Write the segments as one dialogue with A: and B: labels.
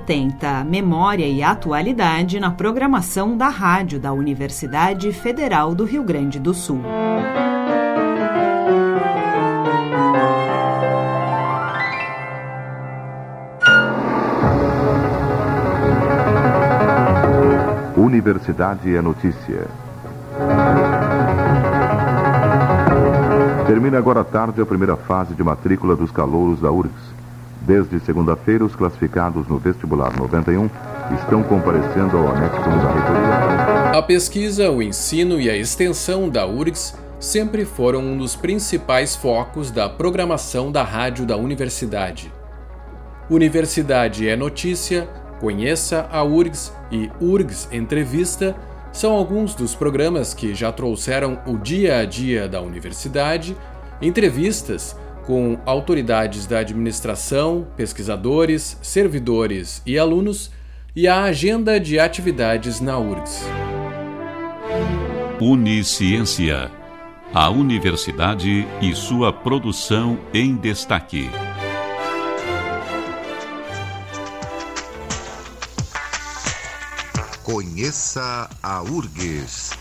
A: 1080, Memória e Atualidade na programação da rádio da Universidade Federal do Rio Grande do Sul.
B: Universidade é notícia. Termina agora à tarde a primeira fase de matrícula dos calouros da URGS. Desde segunda-feira, os classificados no vestibular 91 estão comparecendo ao anexo da reitoria.
C: A pesquisa, o ensino e a extensão da URGS sempre foram um dos principais focos da programação da rádio da universidade. Universidade é notícia, conheça a URGS e URGS Entrevista são alguns dos programas que já trouxeram o dia a dia da universidade, entrevistas com autoridades da administração, pesquisadores, servidores e alunos e a agenda de atividades na URGS.
D: Unisciência, a universidade e sua produção em destaque.
E: Conheça a URGS.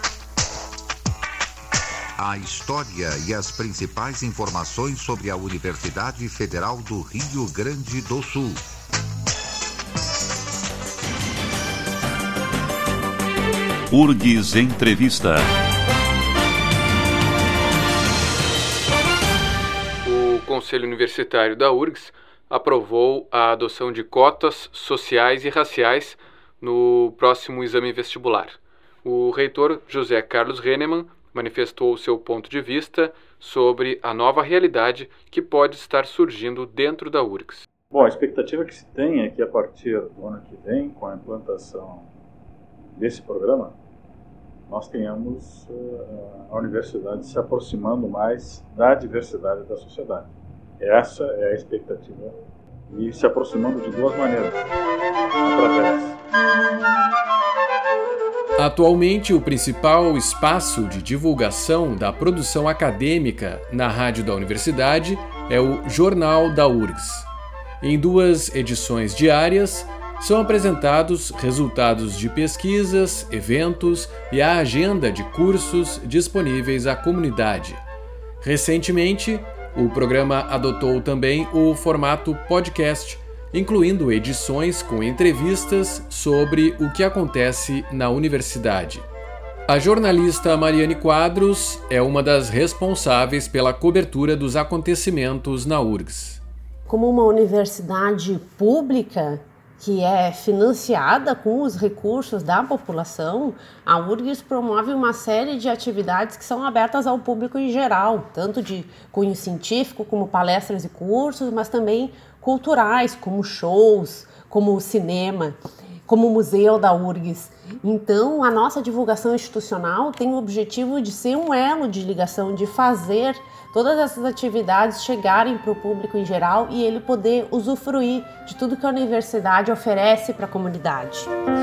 E: A história e as principais informações sobre a Universidade Federal do Rio Grande do Sul.
D: URGS Entrevista.
C: O Conselho Universitário da URGS aprovou a adoção de cotas sociais e raciais no próximo exame vestibular. O reitor José Carlos Rennemann manifestou o seu ponto de vista sobre a nova realidade que pode estar surgindo dentro da URGS.
F: Bom, a expectativa que se tem é que a partir do ano que vem, com a implantação desse programa, nós tenhamos a universidade se aproximando mais da diversidade da sociedade. Essa é a expectativa, e se aproximando de duas maneiras, através.
C: Atualmente, o principal espaço de divulgação da produção acadêmica na rádio da universidade é o Jornal da URGS. Em 2 edições diárias, são apresentados resultados de pesquisas, eventos e a agenda de cursos disponíveis à comunidade. Recentemente, o programa adotou também o formato podcast, incluindo edições com entrevistas sobre o que acontece na universidade. A jornalista Mariane Quadros é uma das responsáveis pela cobertura dos acontecimentos na URGS.
G: Como uma universidade pública que é financiada com os recursos da população, a URGS promove uma série de atividades que são abertas ao público em geral, tanto de cunho científico, como palestras e cursos, mas também culturais, como shows, como cinema, como o museu da URGS. Então, a nossa divulgação institucional tem o objetivo de ser um elo de ligação, de fazer todas essas atividades chegarem para o público em geral e ele poder usufruir de tudo que a universidade oferece para a comunidade.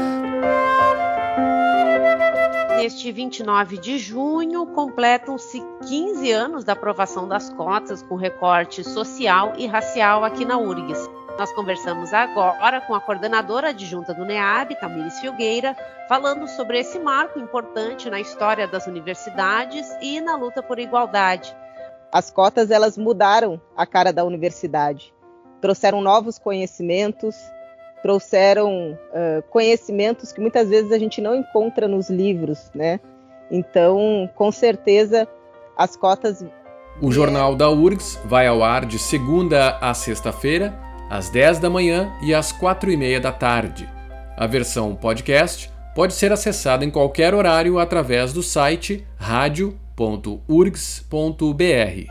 G: Neste 29 de junho, completam-se 15 anos da aprovação das cotas com recorte social e racial aqui na URGS. Nós conversamos agora com a coordenadora adjunta do NEAB, Tamires Filgueira, falando sobre esse marco importante na história das universidades e na luta por igualdade.
H: As cotas, elas mudaram a cara da universidade, trouxeram novos conhecimentos, trouxeram conhecimentos que muitas vezes a gente não encontra nos livros, né? Então, com certeza, as cotas...
C: O Jornal da URGS vai ao ar de segunda a sexta-feira, às 10 da manhã e às 4h30 da tarde. A versão podcast pode ser acessada em qualquer horário através do site radio.urgs.br.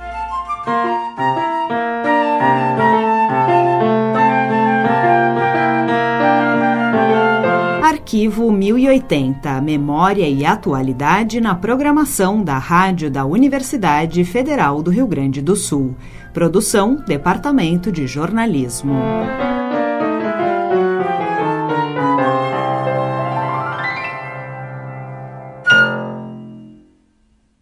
A: Arquivo 1080, Memória e Atualidade na programação da rádio da Universidade Federal do Rio Grande do Sul. Produção, Departamento de Jornalismo.